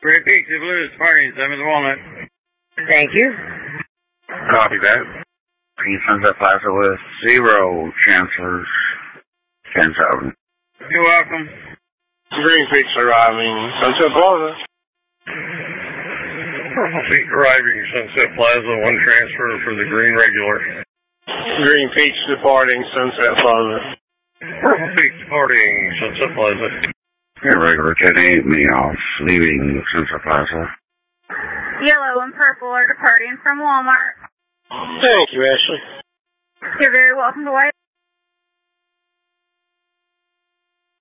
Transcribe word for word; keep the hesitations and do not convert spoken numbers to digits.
Great Pizza Blues Party, seventh Walnut. Thank you. Copy that. Green Sunset Plaza with zero transfers. ten seven. You're welcome. Green Pizza arriving Sunset Plaza. Purple Peak arriving Sunset Plaza, one transfer for the green regular. Green Peach departing Sunset Plaza. Purple Peak departing Sunset Plaza. Green regular ten eight, me off, leaving Sunset Plaza. Yellow and purple are departing from Walmart. Thank you, Ashley. You're very welcome to White.